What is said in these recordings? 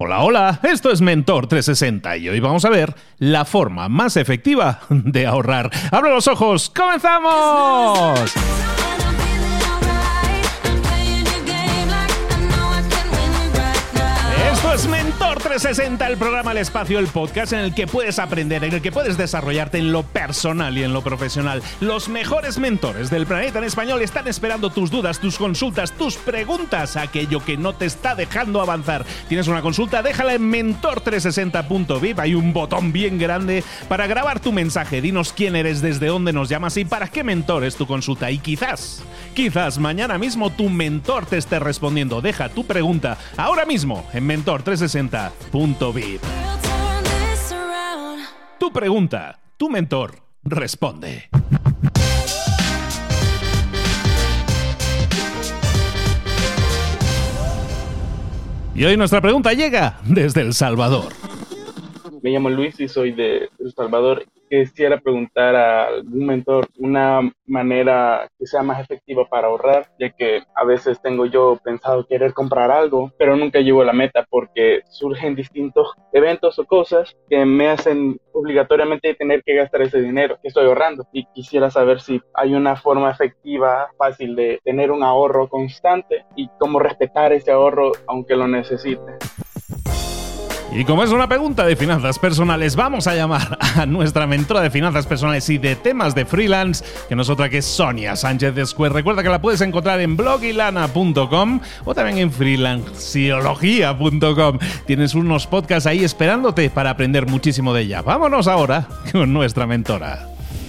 Hola, hola, esto es Mentor 360 y hoy vamos a ver la forma más efectiva de ahorrar. ¡Abre los ojos! ¡Comenzamos! Esto es Mentor 360, el programa, el espacio, el podcast en el que puedes aprender, en el que puedes desarrollarte en lo personal y en lo profesional. Los mejores mentores del planeta en español están esperando tus dudas, tus consultas, tus preguntas, aquello que no te está dejando avanzar. ¿Tienes una consulta? Déjala en mentor360.vip. Hay un botón bien grande para grabar tu mensaje. Dinos quién eres, desde dónde nos llamas y para qué mentor es tu consulta. Y quizás mañana mismo tu mentor te esté respondiendo. Deja tu pregunta ahora mismo en mentor360.vip. Tu pregunta, tu mentor responde. Y hoy nuestra pregunta llega desde El Salvador. Me llamo Luis y soy de El Salvador. Quisiera preguntar a algún mentor una manera que sea más efectiva para ahorrar, ya que a veces tengo yo pensado querer comprar algo, pero nunca llego a la meta porque surgen distintos eventos o cosas que me hacen obligatoriamente tener que gastar ese dinero que estoy ahorrando. Y quisiera saber si hay una forma efectiva, fácil de tener un ahorro constante y cómo respetar ese ahorro aunque lo necesite. Y como es una pregunta de finanzas personales, vamos a llamar a nuestra mentora de finanzas personales y de temas de freelance, que no es otra que Sonia Sánchez Descuer. Recuerda que la puedes encontrar en blogilana.com o también en freelanciología.com. Tienes unos podcasts ahí esperándote para aprender muchísimo de ella. Vámonos ahora con nuestra mentora.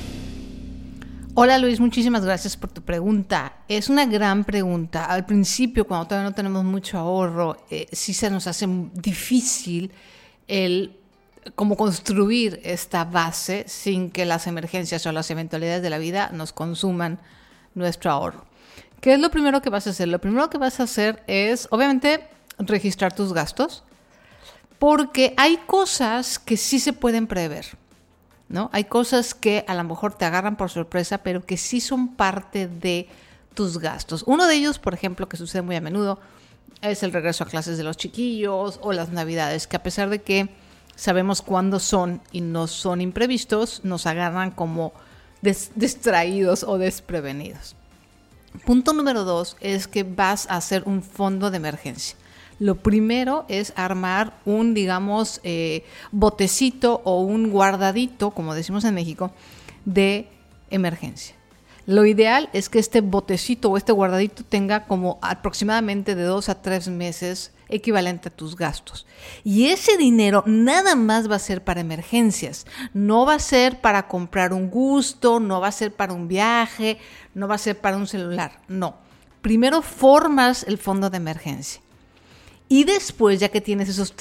Hola Luis, muchísimas gracias por tu pregunta. Es una gran pregunta. Al principio, cuando todavía no tenemos mucho ahorro, sí se nos hace difícil el cómo construir esta base sin que las emergencias o las eventualidades de la vida nos consuman nuestro ahorro. ¿Qué es lo primero que vas a hacer? Lo primero que vas a hacer es, obviamente, registrar tus gastos, porque hay cosas que sí se pueden prever, ¿no? Hay cosas que a lo mejor te agarran por sorpresa, pero que sí son parte de tus gastos. Uno de ellos, por ejemplo, que sucede muy a menudo, es el regreso a clases de los chiquillos o las navidades, que a pesar de que sabemos cuándo son y no son imprevistos, nos agarran como distraídos o desprevenidos. Punto número 2 es que vas a hacer un fondo de emergencia. Lo primero es armar un, digamos, botecito o un guardadito, como decimos en México, de emergencia. Lo ideal es que este botecito o este guardadito tenga como aproximadamente de 2 a 3 meses equivalente a tus gastos. Y ese dinero nada más va a ser para emergencias. No va a ser para comprar un gusto, no va a ser para un viaje, no va a ser para un celular. No. Primero formas el fondo de emergencia. Y después, ya que tienes esos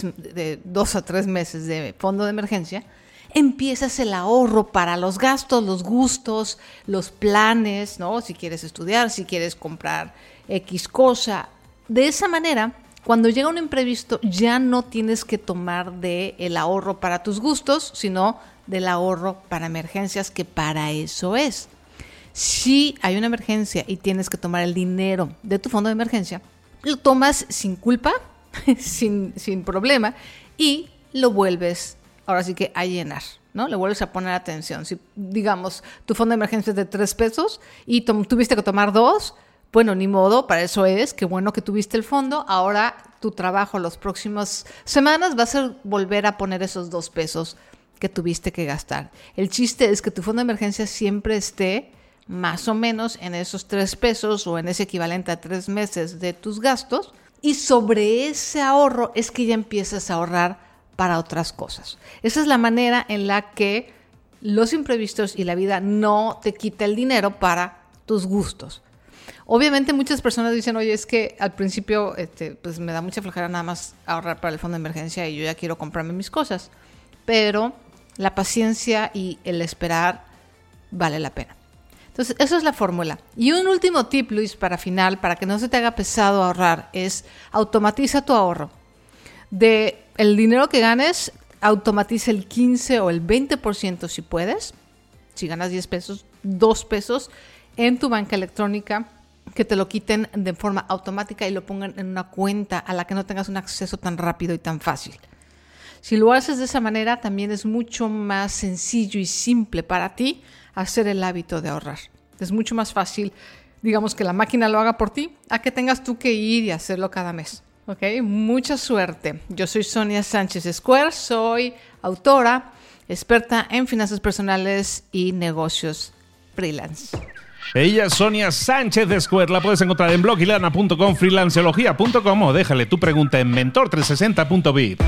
2 a 3 meses de fondo de emergencia, empiezas el ahorro para los gastos, los gustos, los planes, ¿no? Si quieres estudiar, si quieres comprar X cosa. De esa manera, cuando llega un imprevisto, ya no tienes que tomar del ahorro para tus gustos, sino del ahorro para emergencias, que para eso es. Si hay una emergencia y tienes que tomar el dinero de tu fondo de emergencia, lo tomas sin culpa, sin problema, y lo vuelves, ahora sí que a llenar, ¿no? Le vuelves a poner atención. Si, digamos, tu fondo de emergencia es de 3 pesos y tuviste que tomar 2, bueno, ni modo, para eso es, qué bueno que tuviste el fondo. Ahora tu trabajo las próximas semanas va a ser volver a poner esos 2 pesos que tuviste que gastar. El chiste es que tu fondo de emergencia siempre esté más o menos en esos 3 pesos o en ese equivalente a 3 meses de tus gastos, y sobre ese ahorro es que ya empiezas a ahorrar para otras cosas. Esa es la manera en la que los imprevistos y la vida no te quita el dinero para tus gustos. Obviamente muchas personas dicen, oye, es que al principio pues me da mucha flojera nada más ahorrar para el fondo de emergencia y yo ya quiero comprarme mis cosas, pero la paciencia y el esperar vale la pena. Entonces, esa es la fórmula. Y un último tip, Luis, para final, para que no se te haga pesado ahorrar, es automatiza tu ahorro. De el dinero que ganes, automatiza el 15 o el 20% si puedes. Si ganas 10 pesos, 2 pesos en tu banca electrónica que te lo quiten de forma automática y lo pongan en una cuenta a la que no tengas un acceso tan rápido y tan fácil. Si lo haces de esa manera, también es mucho más sencillo y simple para ti hacer el hábito de ahorrar. Es mucho más fácil, digamos, que la máquina lo haga por ti, a que tengas tú que ir y hacerlo cada mes. ¿Ok? Mucha suerte. Yo soy Sonia Sánchez Square, soy autora, experta en finanzas personales y negocios freelance. Ella es Sonia Sánchez Square, la puedes encontrar en blogilana.com, freelanceología.com o déjale tu pregunta en mentor360.vip.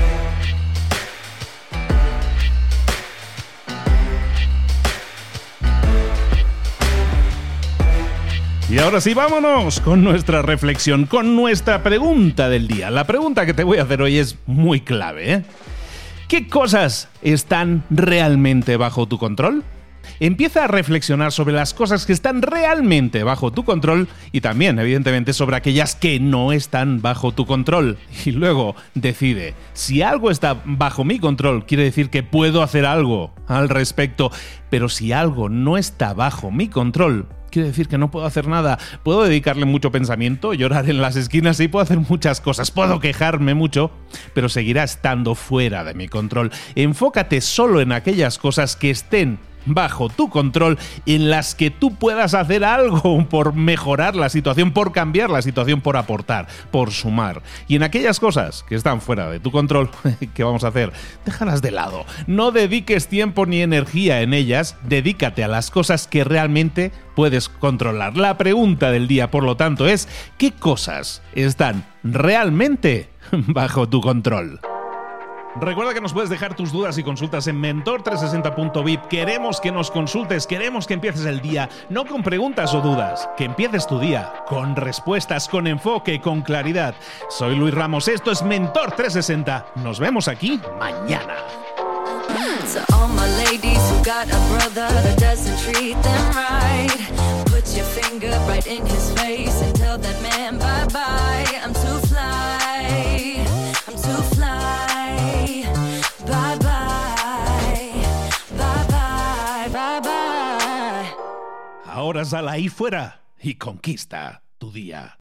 Y ahora sí, vámonos con nuestra reflexión, con nuestra pregunta del día. La pregunta que te voy a hacer hoy es muy clave, ¿eh? ¿Qué cosas están realmente bajo tu control? Empieza a reflexionar sobre las cosas que están realmente bajo tu control y también, evidentemente, sobre aquellas que no están bajo tu control. Y luego decide, si algo está bajo mi control, quiere decir que puedo hacer algo al respecto. Pero si algo no está bajo mi control, quiere decir que no puedo hacer nada. Puedo dedicarle mucho pensamiento, llorar en las esquinas y puedo hacer muchas cosas. Puedo quejarme mucho, pero seguirá estando fuera de mi control. Enfócate solo en aquellas cosas que estén bajo tu control, en las que tú puedas hacer algo por mejorar la situación, por cambiar la situación, por aportar, por sumar. Y en aquellas cosas que están fuera de tu control, ¿qué vamos a hacer? Déjalas de lado. No dediques tiempo ni energía en ellas, dedícate a las cosas que realmente puedes controlar. La pregunta del día, por lo tanto, es ¿qué cosas están realmente bajo tu control? Recuerda que nos puedes dejar tus dudas y consultas en mentor360.vip. Queremos que nos consultes, queremos que empieces el día, no con preguntas o dudas, que empieces tu día con respuestas, con enfoque, con claridad. Soy Luis Ramos, esto es Mentor 360. Nos vemos aquí mañana. To all my ladies who got a brother that doesn't treat them right, put your finger right in his face and tell that man bye-bye. I'm too fly, I'm too fly. Bye-bye, bye-bye, bye-bye. Ahora sal ahí fuera y conquista tu día.